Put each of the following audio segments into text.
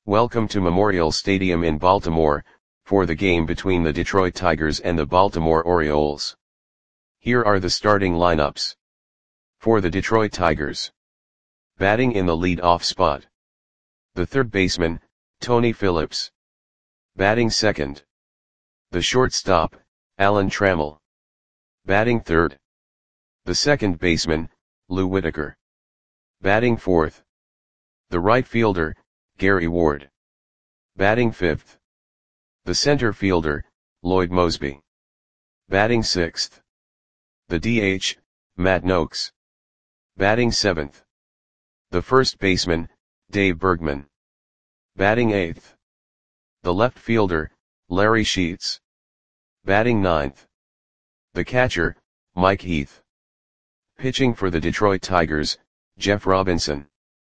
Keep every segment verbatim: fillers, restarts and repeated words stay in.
Welcome to Memorial Stadium in Baltimore, for the game between the Detroit Tigers and the Baltimore Orioles. Here are the starting lineups. For the Detroit Tigers. Batting in the lead-off spot. The third baseman, Tony Phillips. Batting second. The shortstop, Alan Trammell. Batting third. The second baseman, Lou Whitaker. Batting fourth. The right fielder, Gary Ward. Batting fifth. The center fielder, Lloyd Moseby. Batting sixth. The D H, Matt Nokes. Batting seventh. The first baseman, Dave Bergman. Batting eighth. The left fielder, Larry Sheets. Batting ninth. The catcher, Mike Heath. Pitching for the Detroit Tigers, Jeff Robinson.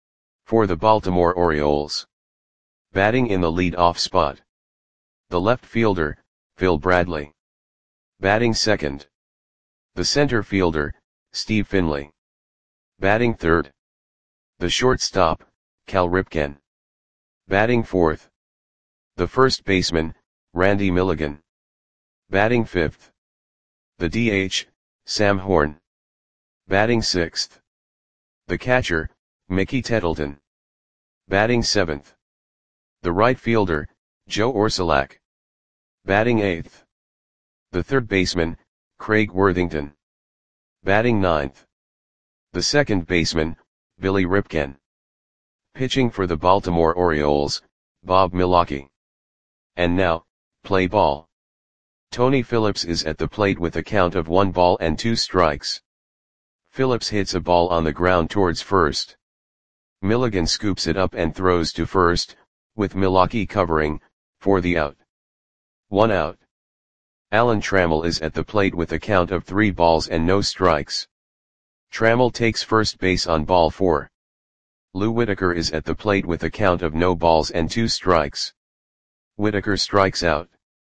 For the Baltimore Orioles. Batting in the lead-off spot. The left fielder, Phil Bradley. Batting second. The center fielder, Steve Finley. Batting third. The shortstop, Cal Ripken. Batting fourth. The first baseman, Randy Milligan. Batting fifth. The D H, Sam Horn. Batting sixth. The catcher, Mickey Tettleton. Batting seventh. The right fielder, Joe Orsulak. Batting eighth. The third baseman, Craig Worthington. Batting ninth. The second baseman, Billy Ripken. Pitching for the Baltimore Orioles, Bob Milwaukee. And now, play ball. Tony Phillips is at the plate with a count of one ball and two strikes. Phillips hits a ball on the ground towards first. Milligan scoops it up and throws to first, with Milwaukee covering, for the out. One out. Alan Trammell is at the plate with a count of three balls and no strikes. Trammell takes first base on ball four. Lou Whitaker is at the plate with a count of no balls and two strikes. Whitaker strikes out.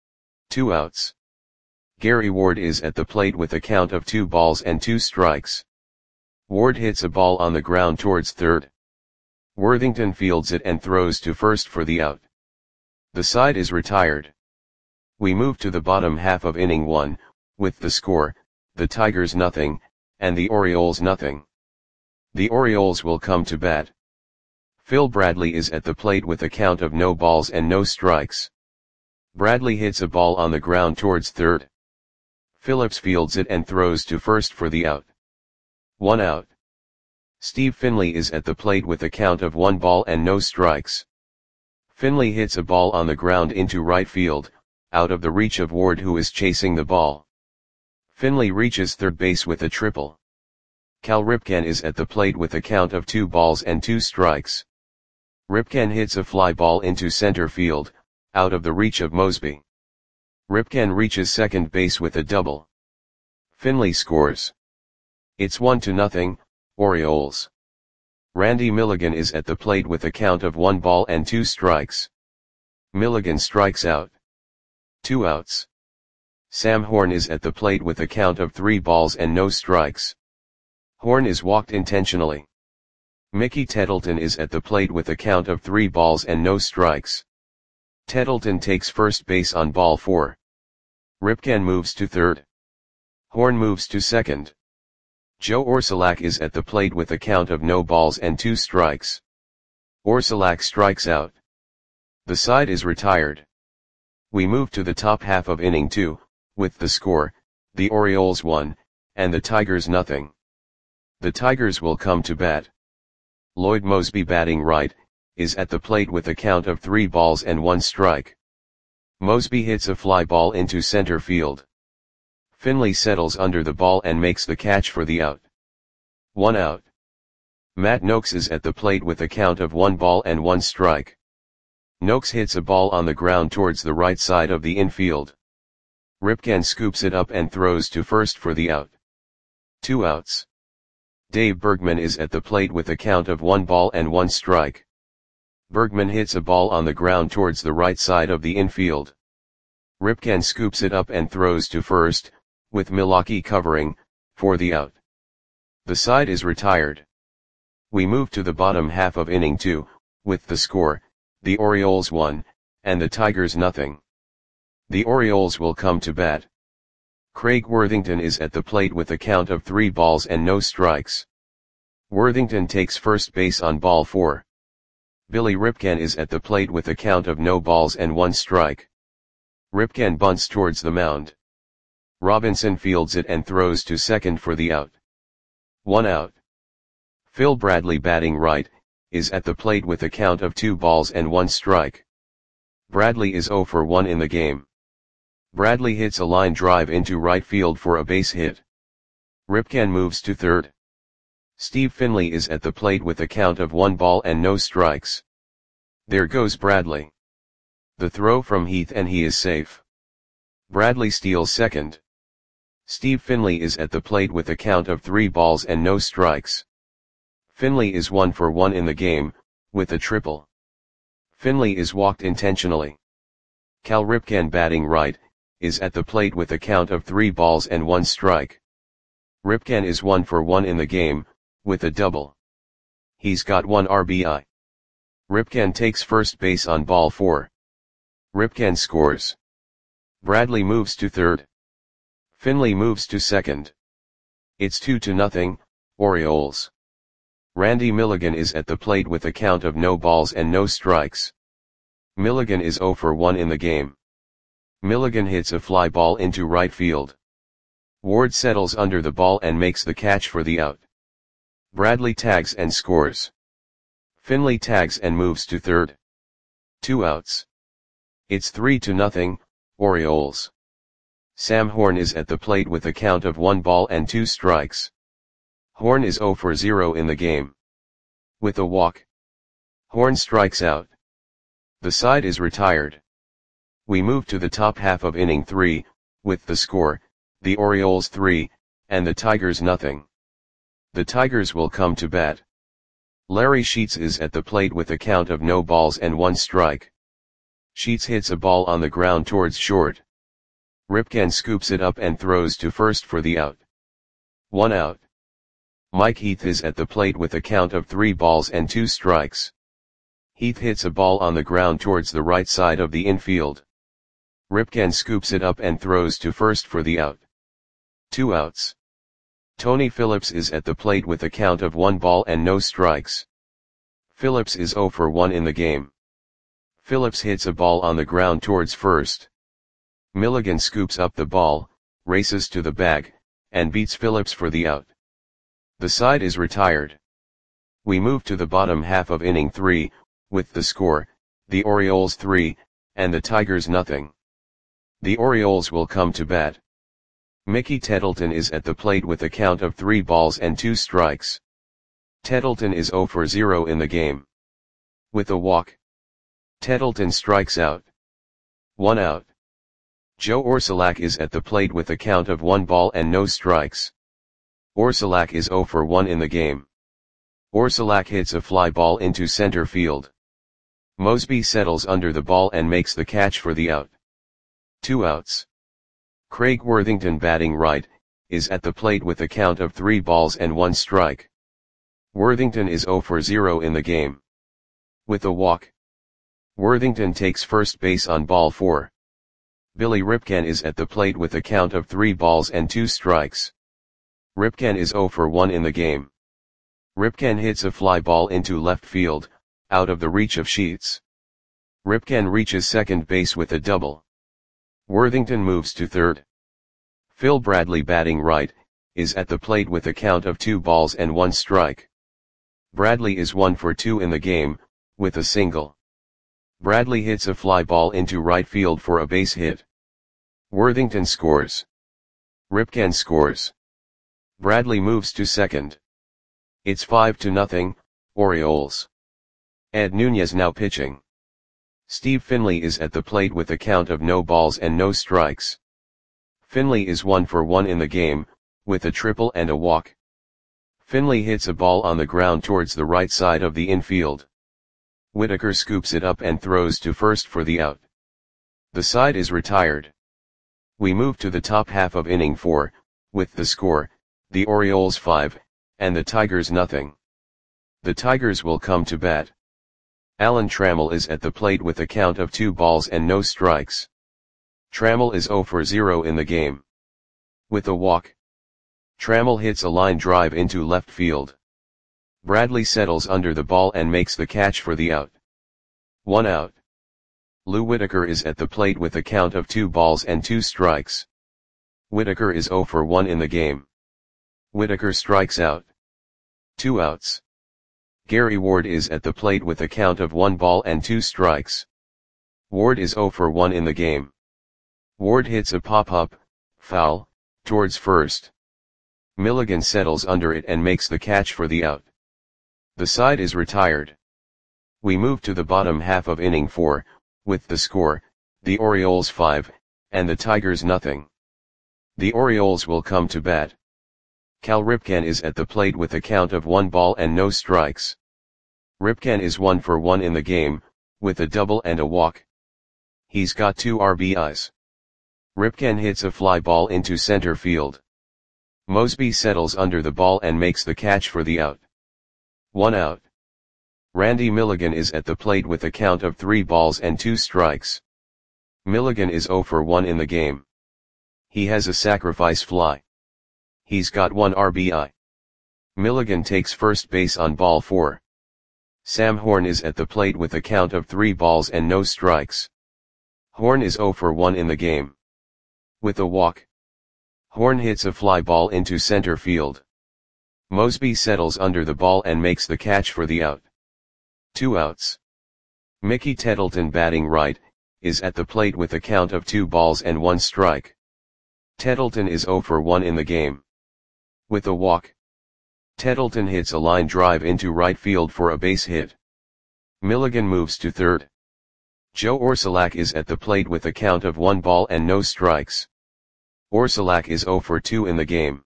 Two outs. Gary Ward is at the plate with a count of two balls and two strikes. Ward hits a ball on the ground towards third. Worthington fields it and throws to first for the out. The side is retired. We move to the bottom half of inning one, with the score, the Tigers nothing, and the Orioles nothing. The Orioles will come to bat. Phil Bradley is at the plate with a count of no balls and no strikes. Bradley hits a ball on the ground towards third. Phillips fields it and throws to first for the out. One out. Steve Finley is at the plate with a count of one ball and no strikes. Finley hits a ball on the ground into right field, out of the reach of Ward, who is chasing the ball. Finley reaches third base with a triple. Cal Ripken is at the plate with a count of two balls and two strikes. Ripken hits a fly ball into center field, out of the reach of Moseby. Ripken reaches second base with a double. Finley scores. It's one to nothing, Orioles. Randy Milligan is at the plate with a count of one ball and two strikes. Milligan strikes out. Two outs. Sam Horn is at the plate with a count of three balls and no strikes. Horn is walked intentionally. Mickey Tettleton is at the plate with a count of three balls and no strikes. Tettleton takes first base on ball four. Ripken moves to third. Horn moves to second. Joe Orsulak is at the plate with a count of no balls and two strikes. Orsulak strikes out. The side is retired. We move to the top half of inning two, with the score, the Orioles one, and the Tigers nothing. The Tigers will come to bat. Lloyd Moseby, batting right, is at the plate with a count of three balls and one strike. Moseby hits a fly ball into center field. Finley settles under the ball and makes the catch for the out. One out. Matt Nokes is at the plate with a count of one ball and one strike. Nokes hits a ball on the ground towards the right side of the infield. Ripken scoops it up and throws to first for the out. Two outs. Dave Bergman is at the plate with a count of one ball and one strike. Bergman hits a ball on the ground towards the right side of the infield. Ripken scoops it up and throws to first, with Milwaukee covering, for the out. The side is retired. We move to the bottom half of inning two, with the score, the Orioles one, and the Tigers nothing. The Orioles will come to bat. Craig Worthington is at the plate with a count of three balls and no strikes. Worthington takes first base on ball four. Billy Ripken is at the plate with a count of no balls and one strike. Ripken bunts towards the mound. Robinson fields it and throws to second for the out. One out. Phil Bradley, batting right, is at the plate with a count of two balls and one strike. Bradley is zero for one in the game. Bradley hits a line drive into right field for a base hit. Ripken moves to third. Steve Finley is at the plate with a count of one ball and no strikes. There goes Bradley. The throw from Heath and he is safe. Bradley steals second. Steve Finley is at the plate with a count of three balls and no strikes. Finley is one for one in the game, with a triple. Finley is walked intentionally. Cal Ripken, batting right, is at the plate with a count of three balls and one strike. Ripken is one for one in the game, with a double. He's got one R B I. Ripken takes first base on ball four. Ripken scores. Bradley moves to third. Finley moves to second. It's two to nothing, Orioles. Randy Milligan is at the plate with a count of no balls and no strikes. Milligan is zero for one in the game. Milligan hits a fly ball into right field. Ward settles under the ball and makes the catch for the out. Bradley tags and scores. Finley tags and moves to third. Two outs. It's three to nothing, Orioles. Sam Horn is at the plate with a count of one ball and two strikes. Horn is zero for zero in the game. With a walk, Horn strikes out. The side is retired. We move to the top half of inning three, with the score, the Orioles three, and the Tigers nothing. The Tigers will come to bat. Larry Sheets is at the plate with a count of no balls and one strike. Sheets hits a ball on the ground towards short. Ripken scoops it up and throws to first for the out. One out. Mike Heath is at the plate with a count of three balls and two strikes. Heath hits a ball on the ground towards the right side of the infield. Ripken scoops it up and throws to first for the out. Two outs. Tony Phillips is at the plate with a count of one ball and no strikes. Phillips is zero for one in the game. Phillips hits a ball on the ground towards first. Milligan scoops up the ball, races to the bag, and beats Phillips for the out. The side is retired. We move to the bottom half of inning three, with the score, the Orioles three, and the Tigers nothing. The Orioles will come to bat. Mickey Tettleton is at the plate with a count of three balls and two strikes. Tettleton is zero for zero in the game. With a walk, Tettleton strikes out. One out. Joe Orsulak is at the plate with a count of one ball and no strikes. Orsulak is zero for one in the game. Orsulak hits a fly ball into center field. Mosby settles under the ball and makes the catch for the out. Two outs. Craig Worthington, batting right, is at the plate with a count of three balls and one strike. Worthington is zero for zero in the game. With a walk, Worthington takes first base on ball four. Billy Ripken is at the plate with a count of three balls and two strikes. Ripken is zero for one in the game. Ripken hits a fly ball into left field, out of the reach of Sheets. Ripken reaches second base with a double. Worthington moves to third. Phil Bradley, batting right, is at the plate with a count of two balls and one strike. Bradley is one for two in the game, with a single. Bradley hits a fly ball into right field for a base hit. Worthington scores. Ripken scores. Bradley moves to second. It's five to nothing, Orioles. Ed Nunez now pitching. Steve Finley is at the plate with a count of no balls and no strikes. Finley is one for one in the game, with a triple and a walk. Finley hits a ball on the ground towards the right side of the infield. Whitaker scoops it up and throws to first for the out. The side is retired. We move to the top half of inning four, with the score, the Orioles five, and the Tigers nothing. The Tigers will come to bat. Alan Trammell is at the plate with a count of two balls and no strikes. Trammell is zero for zero in the game. With a walk, Trammell hits a line drive into left field. Bradley settles under the ball and makes the catch for the out. One out. Lou Whitaker is at the plate with a count of two balls and two strikes. Whitaker is zero for one in the game. Whitaker strikes out. Two outs. Gary Ward is at the plate with a count of one ball and two strikes. Ward is zero for one in the game. Ward hits a pop-up, foul, towards first. Milligan settles under it and makes the catch for the out. The side is retired. We move to the bottom half of inning four, with the score, the Orioles five, and the Tigers nothing. The Orioles will come to bat. Cal Ripken is at the plate with a count of one ball and no strikes. Ripken is one for one in the game, with a double and a walk. He's got two R B Is. Ripken hits a fly ball into center field. Mosby settles under the ball and makes the catch for the out. One out. Randy Milligan is at the plate with a count of three balls and two strikes. Milligan is zero for one in the game. He has a sacrifice fly. He's got one R B I. Milligan takes first base on ball four. Sam Horn is at the plate with a count of three balls and no strikes. Horn is zero for one in the game. With a walk, Horn hits a fly ball into center field. Mosby settles under the ball and makes the catch for the out. Two outs. Mickey Tettleton, batting right, is at the plate with a count of two balls and one strike. Tettleton is zero for one in the game. With a walk, Tettleton hits a line drive into right field for a base hit. Milligan moves to third. Joe Orsulak is at the plate with a count of one ball and no strikes. Orsulak is zero for two in the game.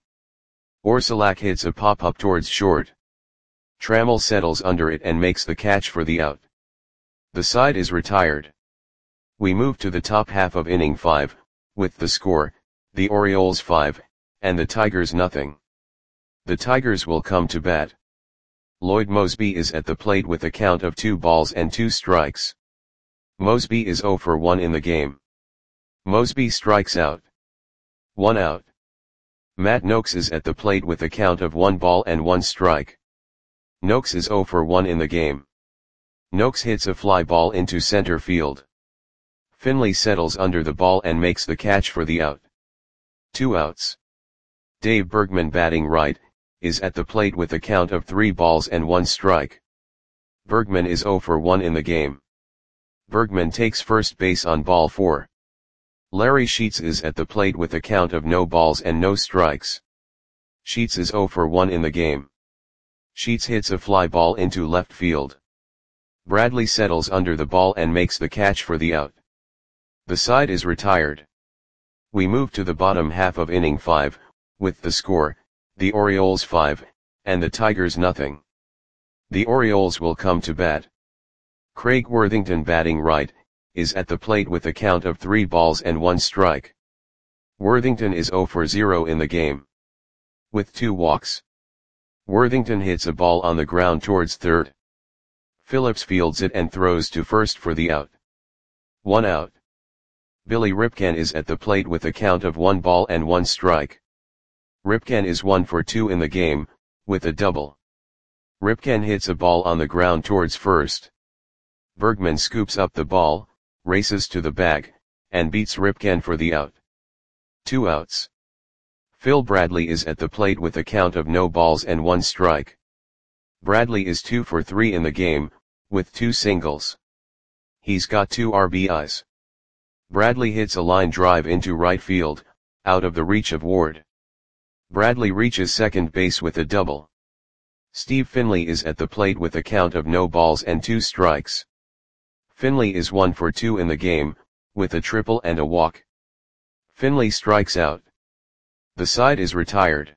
Orsulak hits a pop-up towards short. Trammell settles under it and makes the catch for the out. The side is retired. We move to the top half of inning five, with the score, the Orioles five, and the Tigers nothing. The Tigers will come to bat. Lloyd Mosby is at the plate with a count of two balls and two strikes. Mosby is zero for one in the game. Mosby strikes out. One out. Matt Noakes is at the plate with a count of one ball and one strike. Noakes is zero for one in the game. Noakes hits a fly ball into center field. Finley settles under the ball and makes the catch for the out. Two outs. Dave Bergman, batting right, is at the plate with a count of three balls and one strike. Bergman is zero for one in the game. Bergman takes first base on ball four. Larry Sheets is at the plate with a count of no balls and no strikes. Sheets is zero for one in the game. Sheets hits a fly ball into left field. Bradley settles under the ball and makes the catch for the out. The side is retired. We move to the bottom half of inning five, with the score, the Orioles five, and the Tigers nothing. The Orioles will come to bat. Craig Worthington, batting right, is at the plate with a count of three balls and one strike. Worthington is zero for zero in the game. With two walks, Worthington hits a ball on the ground towards third. Phillips fields it and throws to first for the out. One out. Billy Ripken is at the plate with a count of one ball and one strike. Ripken is one for two in the game, with a double. Ripken hits a ball on the ground towards first. Bergman scoops up the ball, races to the bag, and beats Ripken for the out. Two outs. Phil Bradley is at the plate with a count of no balls and one strike. Bradley is two for three in the game, with two singles. He's got two R B Is. Bradley hits a line drive into right field, out of the reach of Ward. Bradley reaches second base with a double. Steve Finley is at the plate with a count of no balls and two strikes. Finley is one for two in the game, with a triple and a walk. Finley strikes out. The side is retired.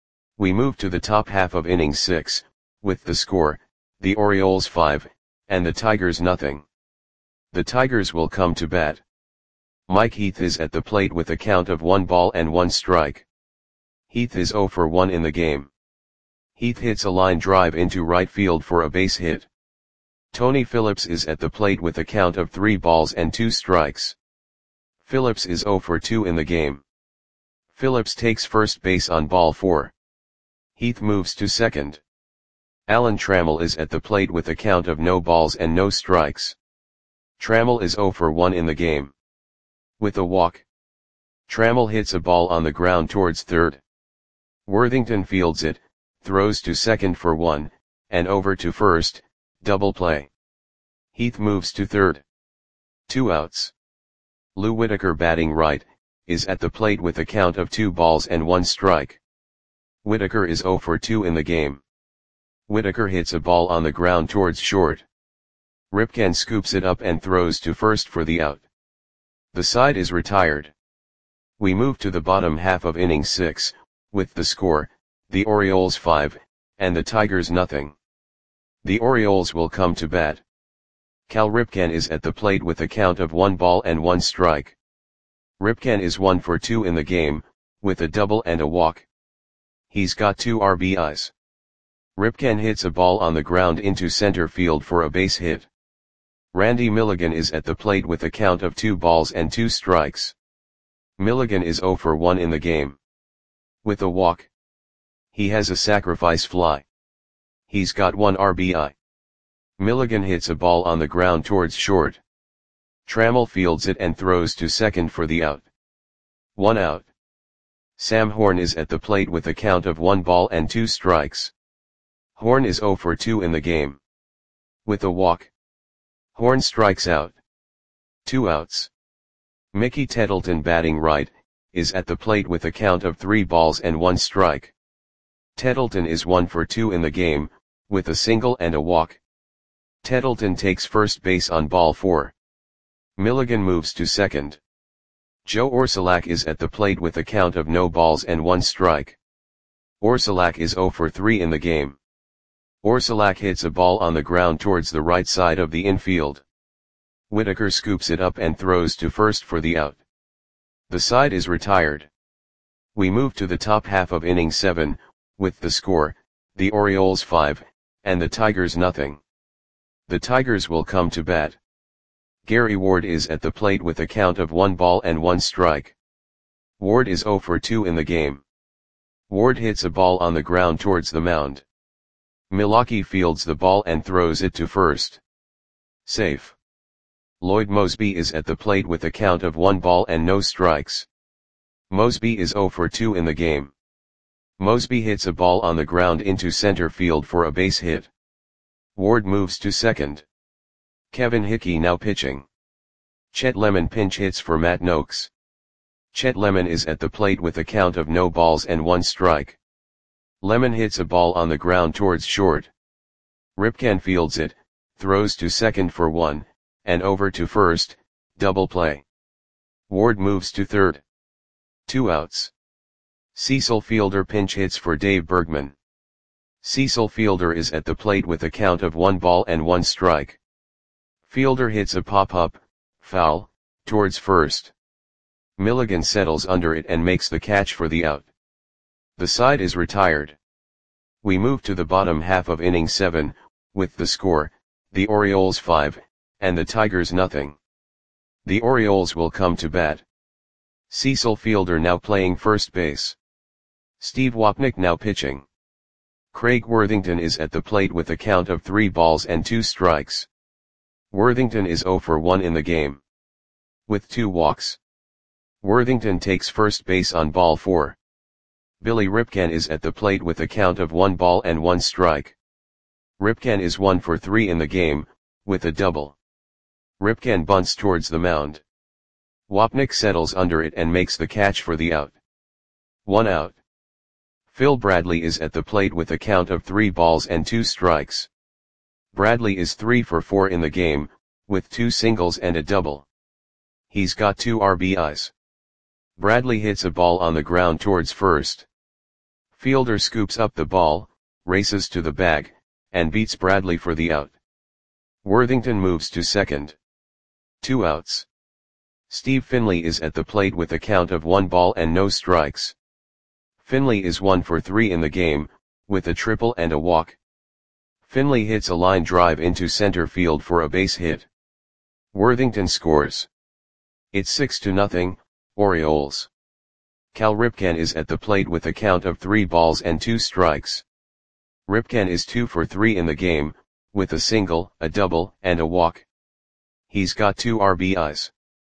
We move to the top half of inning six, with the score, the Orioles five, and the Tigers nothing. The Tigers will come to bat. Mike Heath is at the plate with a count of one ball and one strike. Heath is zero for one in the game. Heath hits a line drive into right field for a base hit. Tony Phillips is at the plate with a count of three balls and two strikes. Phillips is zero for two in the game. Phillips takes first base on ball four. Heath moves to second. Alan Trammell is at the plate with a count of no balls and no strikes. Trammell is zero for one in the game. With a walk, Trammell hits a ball on the ground towards third. Worthington fields it, throws to second for one, and over to first, double play. Heath moves to third. Two outs. Lou Whitaker, batting right, is at the plate with a count of two balls and one strike. Whitaker is zero for two in the game. Whitaker hits a ball on the ground towards short. Ripken scoops it up and throws to first for the out. The side is retired. We move to the bottom half of inning six, with the score, the Orioles five, and the Tigers nothing. The Orioles will come to bat. Cal Ripken is at the plate with a count of one ball and one strike. Ripken is one for two in the game, with a double and a walk. He's got two R B Is. Ripken hits a ball on the ground into center field for a base hit. Randy Milligan is at the plate with a count of two balls and two strikes. Milligan is zero for one in the game. With a walk, he has a sacrifice fly. He's got one R B I. Milligan hits a ball on the ground towards short. Trammell fields it and throws to second for the out. One out. Sam Horn is at the plate with a count of one ball and two strikes. Horn is zero for two in the game. With a walk, Horn strikes out. Two outs. Mickey Tettleton, batting right, is at the plate with a count of three balls and one strike. Tettleton is one for two in the game, with a single and a walk. Tettleton takes first base on ball four. Milligan moves to second. Joe Orsulak is at the plate with a count of no balls and one strike. Orsulak is zero for three in the game. Orsulak hits a ball on the ground towards the right side of the infield. Whitaker scoops it up and throws to first for the out. The side is retired. We move to the top half of inning seven, with the score, the Orioles five, and the Tigers nothing. The Tigers will come to bat. Gary Ward is at the plate with a count of one ball and one strike. Ward is zero for two in the game. Ward hits a ball on the ground towards the mound. Milwaukee fields the ball and throws it to first. Safe. Lloyd Mosby is at the plate with a count of one ball and no strikes. Mosby is zero for two in the game. Mosby hits a ball on the ground into center field for a base hit. Ward moves to second. Kevin Hickey now pitching. Chet Lemon pinch hits for Matt Noakes. Chet Lemon is at the plate with a count of no balls and one strike. Lemon hits a ball on the ground towards short. Ripken fields it, throws to second for one, and over to first, double play. Ward moves to third. Two outs. Cecil Fielder pinch hits for Dave Bergman. Cecil Fielder is at the plate with a count of one ball and one strike. Fielder hits a pop-up, foul, towards first. Milligan settles under it and makes the catch for the out. The side is retired. We move to the bottom half of inning seven, with the score, the Orioles five, and the Tigers nothing. The Orioles will come to bat. Cecil Fielder now playing first base. Steve Wapnick now pitching. Craig Worthington is at the plate with a count of three balls and two strikes. Worthington is zero for one in the game. With two walks, Worthington takes first base on ball four. Billy Ripken is at the plate with a count of one ball and one strike. Ripken is one for three in the game, with a double. Ripken bunts towards the mound. Wapnick settles under it and makes the catch for the out. One out. Phil Bradley is at the plate with a count of three balls and two strikes. Bradley is three for four in the game, with two singles and a double. He's got two R B Is. Bradley hits a ball on the ground towards first. Fielder scoops up the ball, races to the bag, and beats Bradley for the out. Worthington moves to second. Two outs. Steve Finley is at the plate with a count of one ball and no strikes. Finley is one for three in the game, with a triple and a walk. Finley hits a line drive into center field for a base hit. Worthington scores. It's six to nothing, Orioles. Cal Ripken is at the plate with a count of three balls and two strikes. Ripken is two for three in the game, with a single, a double, and a walk. He's got two R B Is.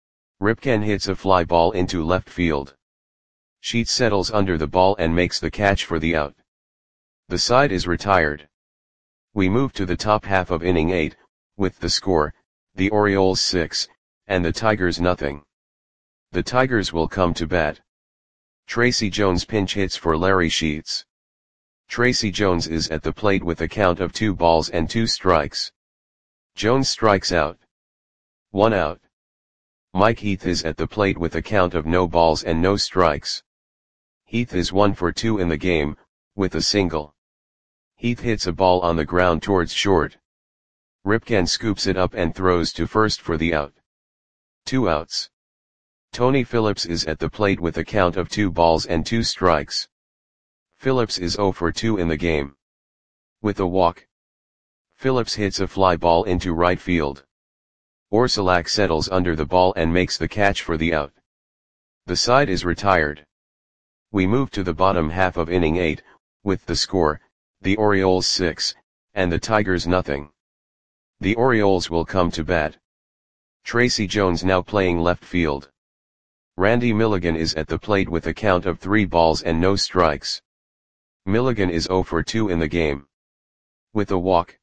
Ripken hits a fly ball into left field. Sheets settles under the ball and makes the catch for the out. The side is retired. We move to the top half of inning eight, with the score, the Orioles six, and the Tigers nothing. The Tigers will come to bat. Tracy Jones pinch hits for Larry Sheets. Tracy Jones is at the plate with a count of two balls and two strikes. Jones strikes out. One out. Mike Heath is at the plate with a count of no balls and no strikes. Heath is one for two in the game, with a single. Heath hits a ball on the ground towards short. Ripken scoops it up and throws to first for the out. Two outs. Tony Phillips is at the plate with a count of two balls and two strikes. Phillips is zero for two in the game. With a walk. Phillips hits a fly ball into right field. Orsulak settles under the ball and makes the catch for the out. The side is retired. We move to the bottom half of inning eight, with the score, the Orioles six, and the Tigers nothing. The Orioles will come to bat. Tracy Jones now playing left field. Randy Milligan is at the plate with a count of three balls and no strikes. Milligan is zero for two in the game. With a walk.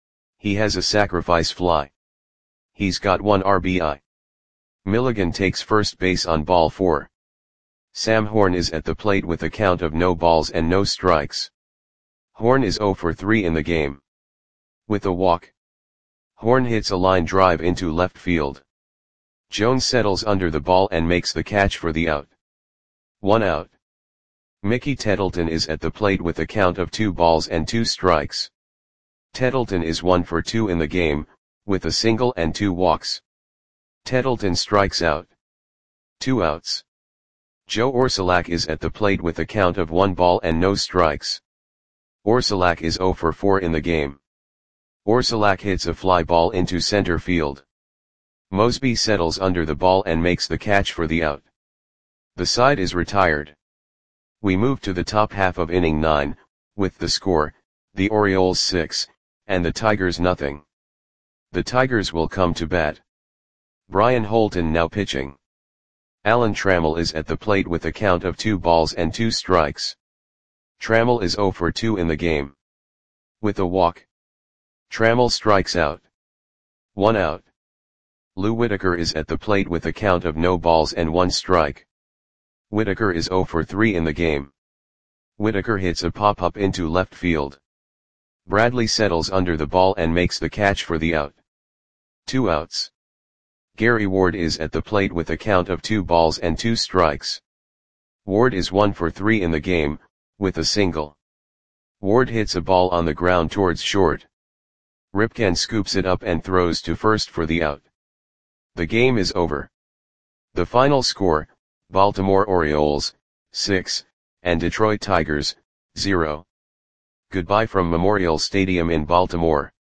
He has a sacrifice fly. He's got one R B I. Milligan takes first base on ball four. Sam Horn is at the plate with a count of no balls and no strikes. Horn is zero for three in the game. With a walk. Horn hits a line drive into left field. Jones settles under the ball and makes the catch for the out. One out. Mickey Tettleton is at the plate with a count of two balls and two strikes. Tettleton is one for two in the game, with a single and two walks. Tettleton strikes out. Two outs. Joe Orsulak is at the plate with a count of one ball and no strikes. Orsulak is zero for four in the game. Orsulak hits a fly ball into center field. Mosby settles under the ball and makes the catch for the out. The side is retired. We move to the top half of inning nine, with the score, the Orioles six, and the Tigers nothing. The Tigers will come to bat. Brian Holton now pitching. Alan Trammell is at the plate with a count of two balls and two strikes. Trammell is zero for two in the game. With a walk. Trammell strikes out. One out. Lou Whitaker is at the plate with a count of no balls and one strike. Whitaker is zero for three in the game. Whitaker hits a pop-up into left field. Bradley settles under the ball and makes the catch for the out. Two outs. Gary Ward is at the plate with a count of two balls and two strikes. Ward is one for three in the game, with a single. Ward hits a ball on the ground towards short. Ripken scoops it up and throws to first for the out. The game is over. The final score, Baltimore Orioles, six, and Detroit Tigers, zero. Goodbye from Memorial Stadium in Baltimore.